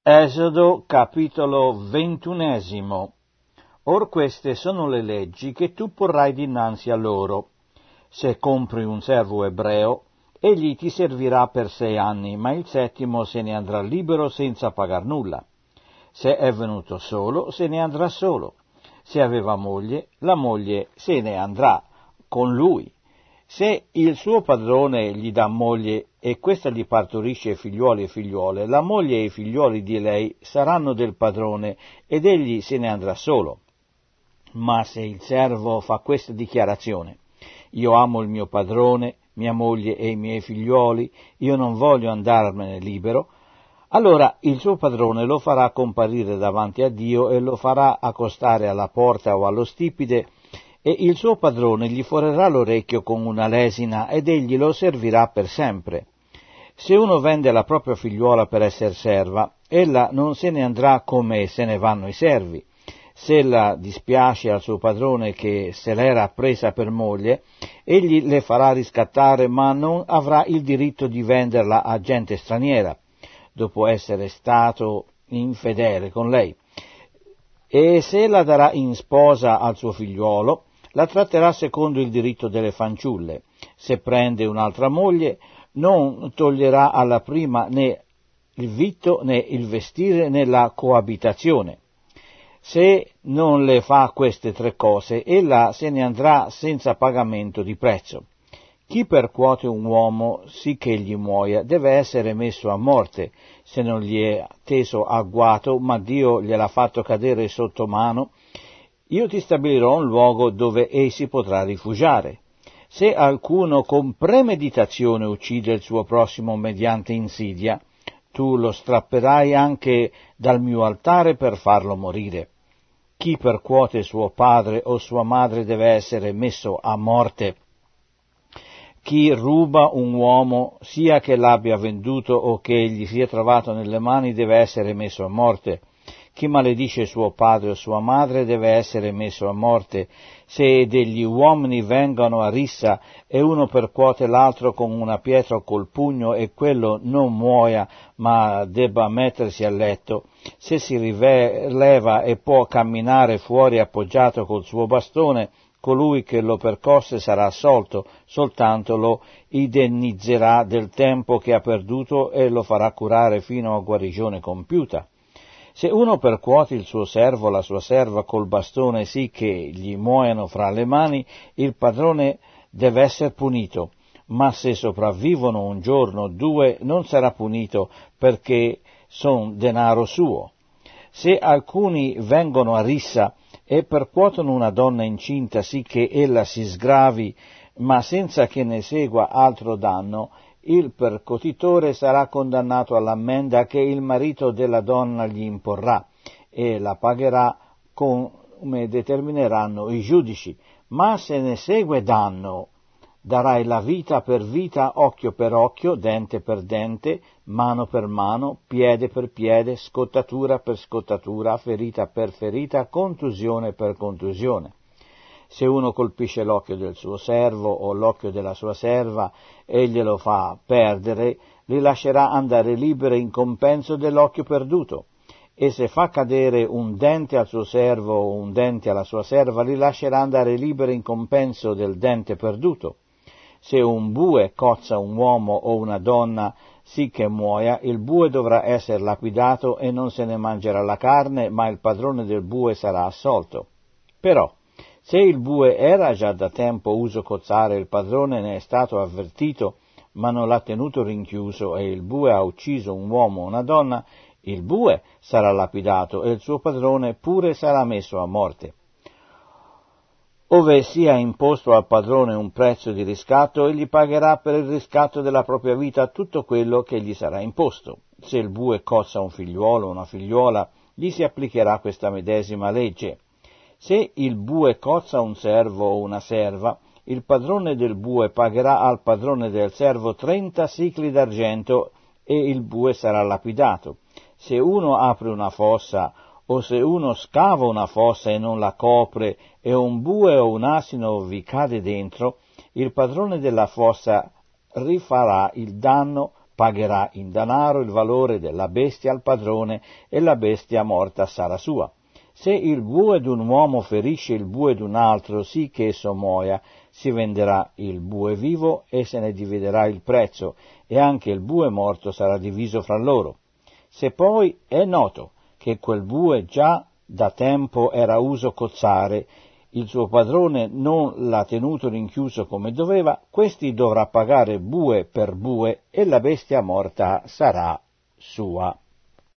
Esodo capitolo 21. Or queste sono le leggi che tu porrai dinanzi a loro. Se compri un servo ebreo, egli ti servirà per 6 anni, ma il 7° se ne andrà libero senza pagar nulla. Se è venuto solo, se ne andrà solo. Se aveva moglie, la moglie se ne andrà con lui. Se il suo padrone gli dà moglie e questa gli partorisce figliuoli e figliuole, la moglie e i figliuoli di lei saranno del padrone ed egli se ne andrà solo. Ma se il servo fa questa dichiarazione: io amo il mio padrone, mia moglie e i miei figliuoli, io non voglio andarmene libero, allora il suo padrone lo farà comparire davanti a Dio e lo farà accostare alla porta o allo stipite, e il suo padrone gli forerà l'orecchio con una lesina ed egli lo servirà per sempre. Se uno vende la propria figliuola per esser serva, ella non se ne andrà come se ne vanno i servi. Se ella dispiace al suo padrone che se l'era presa per moglie, egli le farà riscattare, ma non avrà il diritto di venderla a gente straniera, dopo essere stato infedele con lei. E se la darà in sposa al suo figliuolo, la tratterà secondo il diritto delle fanciulle. Se prende un'altra moglie, non toglierà alla prima né il vitto, né il vestire, né la coabitazione. Se non le fa queste 3 cose, ella se ne andrà senza pagamento di prezzo. Chi percuote un uomo sì che egli muoia deve essere messo a morte, se non gli è teso agguato, ma Dio gliel'ha fatto cadere sotto mano. Io ti stabilirò un luogo dove ei si potrà rifugiare. Se alcuno con premeditazione uccide il suo prossimo mediante insidia, tu lo strapperai anche dal mio altare per farlo morire. Chi percuote suo padre o sua madre deve essere messo a morte. Chi ruba un uomo, sia che l'abbia venduto o che gli sia trovato nelle mani, deve essere messo a morte. Chi maledice suo padre o sua madre deve essere messo a morte. Se degli uomini vengono a rissa e uno percuote l'altro con una pietra o col pugno e quello non muoia ma debba mettersi a letto, se si rileva e può camminare fuori appoggiato col suo bastone, colui che lo percosse sarà assolto, soltanto lo indennizzerà del tempo che ha perduto e lo farà curare fino a guarigione compiuta. Se uno percuote il suo servo o la sua serva col bastone sì che gli muoiano fra le mani, il padrone deve essere punito, ma se sopravvivono 1 giorno o 2 non sarà punito perché son denaro suo. Se alcuni vengono a rissa e percuotono una donna incinta sì che ella si sgravi, ma senza che ne segua altro danno, il percotitore sarà condannato all'ammenda che il marito della donna gli imporrà e la pagherà come determineranno i giudici, ma se ne segue danno, darai la vita per vita, occhio per occhio, dente per dente, mano per mano, piede per piede, scottatura per scottatura, ferita per ferita, contusione per contusione. Se uno colpisce l'occhio del suo servo o l'occhio della sua serva e glielo fa perdere, li lascerà andare liberi in compenso dell'occhio perduto. E se fa cadere un dente al suo servo o un dente alla sua serva, li lascerà andare liberi in compenso del dente perduto. Se un bue cozza un uomo o una donna sì che muoia, il bue dovrà essere lapidato e non se ne mangerà la carne, ma il padrone del bue sarà assolto. Però, se il bue era già da tempo uso cozzare e il padrone ne è stato avvertito, ma non l'ha tenuto rinchiuso e il bue ha ucciso un uomo o una donna, il bue sarà lapidato e il suo padrone pure sarà messo a morte. Ove sia imposto al padrone un prezzo di riscatto, egli pagherà per il riscatto della propria vita tutto quello che gli sarà imposto. Se il bue cozza un figliuolo o una figliuola, gli si applicherà questa medesima legge. Se il bue cozza un servo o una serva, il padrone del bue pagherà al padrone del servo 30 sicli d'argento e il bue sarà lapidato. Se uno apre una fossa o se uno scava una fossa e non la copre e un bue o un asino vi cade dentro, il padrone della fossa rifarà il danno pagherà in denaro il valore della bestia al padrone e la bestia morta sarà sua. Se il bue d'un uomo ferisce il bue d'un altro, sì che esso muoia, si venderà il bue vivo e se ne dividerà il prezzo, e anche il bue morto sarà diviso fra loro. Se poi è noto che quel bue già da tempo era uso cozzare, il suo padrone non l'ha tenuto rinchiuso come doveva, questi dovrà pagare bue per bue e la bestia morta sarà sua.